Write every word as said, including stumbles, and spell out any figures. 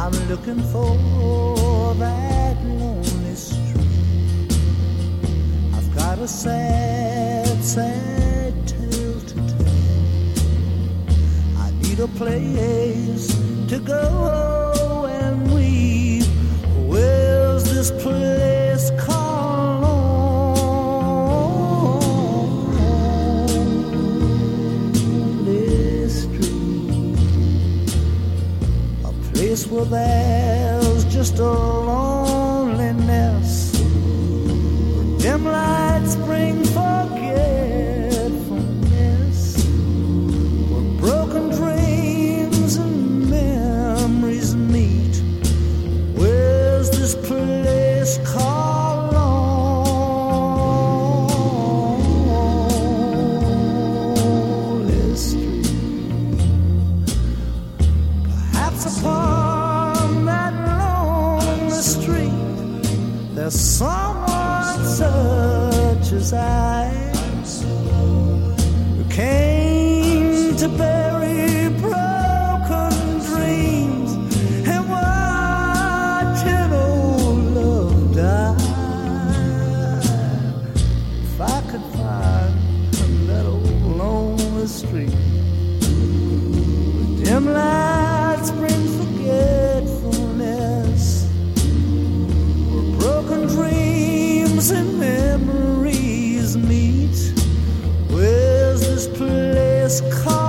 I'm looking for that lonely street. I've got a sad, sad tale to tell. I need a place to go and weep. Where's this place called Lonely Street? A place where there's just a loneliness, where dim lights bring forgetfulness, where broken dreams and memories meet. Where's this place called Lonely Street? Perhaps upon that lonely street there's someone such as I am, who came to bury broken dreams and watching old love die. If I could find that old lonely street where dim lights bring forgetfulness, where broken dreams and memories meet. Where's this place called